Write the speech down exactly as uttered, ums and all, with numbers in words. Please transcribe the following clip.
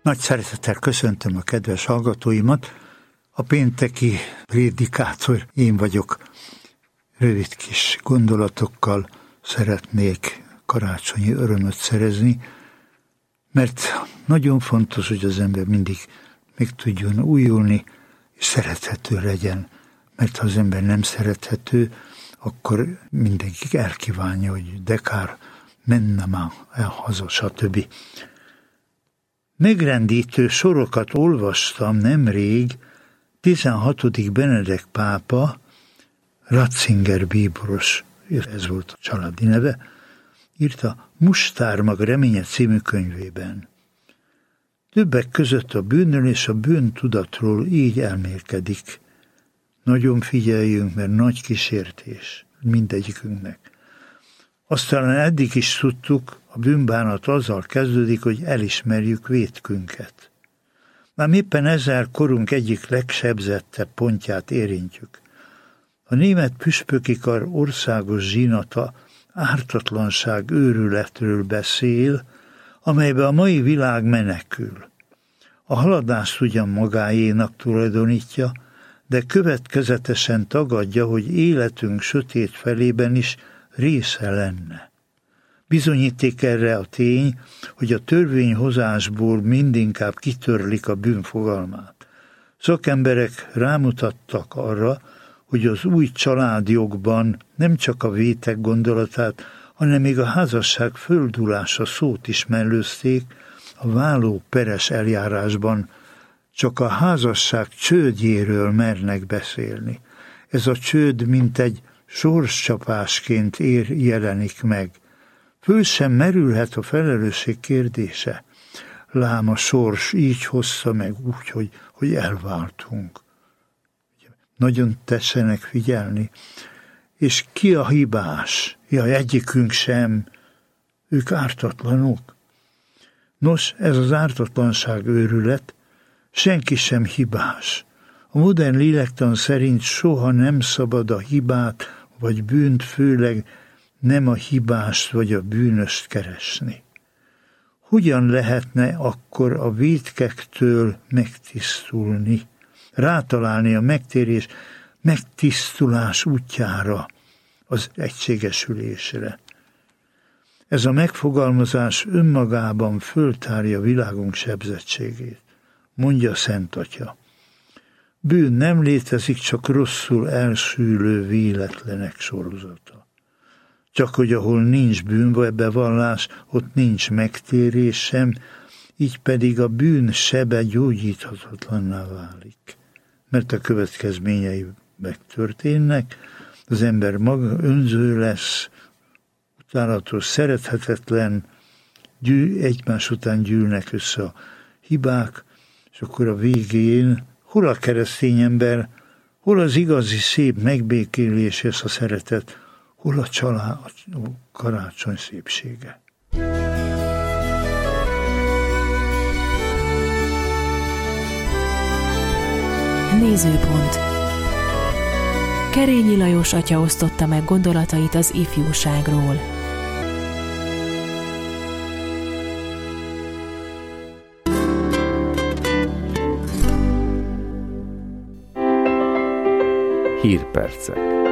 Nagy szeretettel köszöntöm a kedves hallgatóimat. A pénteki prédikátor én vagyok. Rövid kis gondolatokkal szeretnék karácsonyi örömöt szerezni, mert nagyon fontos, hogy az ember mindig meg tudjon újulni, és szerethető legyen. Mert ha az ember nem szerethető, akkor mindenki elkívánja, hogy de kár, menne már el haza, stb. Megrendítő sorokat olvastam nemrég, tizenhatodik Benedek pápa, Ratzinger bíboros, ez volt a családi neve, írta Mustármag reménye című könyvében. Többek között a bűnről és a bűntudatról így elmélkedik. Nagyon figyeljünk, mert nagy kísértés mindegyikünknek. Aztán eddig is tudtuk, a bűnbánat azzal kezdődik, hogy elismerjük vétkünket. Már éppen ezzel korunk egyik legsebzettebb pontját érintjük. A német püspöki kar országos zsinata ártatlanság őrületről beszél, amelybe a mai világ menekül. A haladást ugyan magáénak tulajdonítja, de következetesen tagadja, hogy életünk sötét felében is része lenne. Bizonyíték erre a tény, hogy a törvényhozásból mindinkább kitörlik a bűn fogalmát. Szakemberek rámutattak arra, hogy az új családjogban nem csak a vétek gondolatát, hanem még a házasság földulása szót is mellőzték, a váló peres eljárásban csak a házasság csődjéről mernek beszélni. Ez a csőd mintegy sorscsapásként ér jelenik meg. Föl sem merülhet a felelősség kérdése. Lám a sors így hozta meg úgy, hogy, hogy elváltunk. Nagyon tessenek figyelni. És ki a hibás? Ja, egyikünk sem. Ők ártatlanok. Nos, ez az ártatlanság őrület, senki sem hibás. A modern lélektan szerint soha nem szabad a hibát vagy bűnt, főleg nem a hibást vagy a bűnöst keresni. Hogyan lehetne akkor a vétkektől megtisztulni, rátalálni a megtérés, megtisztulás útjára, az egységesülésre? Ez a megfogalmazás önmagában föltárja világunk sebzettségét. Mondja Szent Atya. Bűn nem létezik, csak rosszul elsülő véletlenek sorozata. Csak hogy ahol nincs bűnbevallás, ott nincs megtérés sem, így pedig a bűn sebe gyógyíthatatlanná válik. Mert a következményei megtörténnek, az ember maga önző lesz, utálatos, szerethetetlen, gyű, egymás után gyűlnek össze a hibák, és akkor a végén hol a keresztény ember, hol az igazi szép megbékélés és a szeretet, hol a család, a karácsony szépsége. Nézőpont. Kerényi Lajos atya osztotta meg gondolatait az ifjúságról. Hírpercek.